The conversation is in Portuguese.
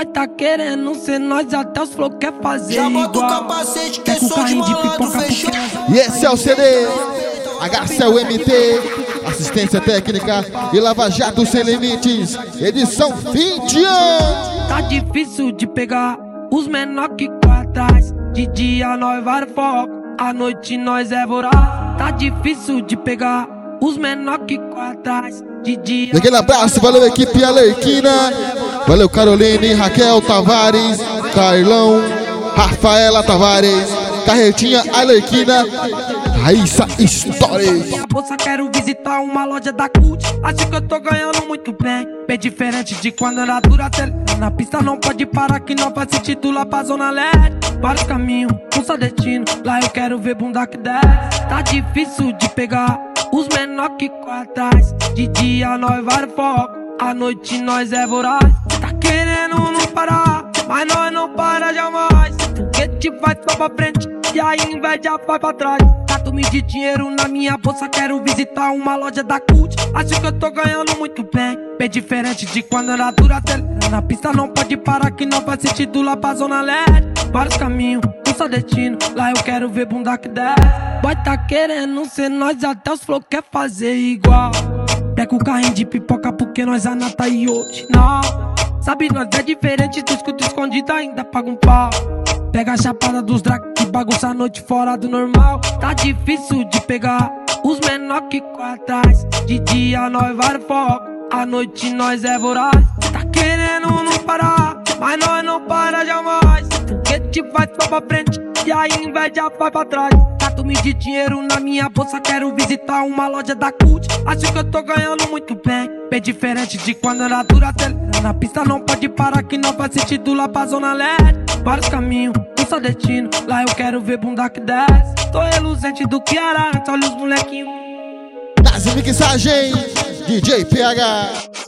Boy tá querendo ser nós, até os flow quer fazer já bota igual. o capacete que é som de malandro, fechou? E esse é o CD HCL MT, assistência técnica e Lava Jato Sem Limites, edição fim de ano. Tá difícil de pegar os menor que atrás. De dia nós vai foco, à noite nós é voraz. Tá difícil de pegar os menor que atrás. De dia. Aquele abraço, valeu equipe Alerquina, valeu Caroline, Raquel Tavares, Carlão, Rafaela Tavares, Carretinha Alerquina, Raíssa Stories. Minha bolsa, quero visitar uma loja da Cult. Acho que eu tô ganhando muito bem. Bem diferente de quando era dura. Na pista não pode parar que não faz sentido lá pra zona leste. Vários caminhos, um só destino. Lá eu quero ver bunda que desce. Tá difícil de pegar os menor que atrás. De dia nós vai foco, à noite nós é voraz. Tá querendo não parar, mas nós não para jamais. Foguete vai só pra frente e a inveja vai pra trás. Tatume de dinheiro na minha bolsa, quero visitar uma loja da Cult. Acho que eu tô ganhando muito bem. Bem diferente de quando era dura. Na pista não pode parar que não faz sentido lá pra zona leste. Vários caminhos, um só destino. Lá eu quero ver bunda que desce. Boy tá querendo ser nós, até os flow quer fazer igual. Pega o carrinho de pipoca porque nós anata e hoje não. Sabe, nós é diferente, tu escuta escondido ainda paga um pau. Pega a chapada dos drag que bagunça a noite fora do normal. Tá difícil de pegar os menor que atrás. De dia nós vai foco, à noite nós é voraz. Tá querendo não parar, mas nós não para jamais. Foguete vai só pra frente e a inveja vai pra trás. Tatume de dinheiro na minha bolsa, quero visitar uma loja da Cult. Acho que eu tô ganhando muito bem. Bem diferente de quando era dura. Na pista não pode parar que não faz sentido lá pra zona leste. Vários caminhos, um só destino. Lá eu quero ver bunda que desce. Tô reluzente do que era, olha os molequinhos. Das mixagens, DJ PH.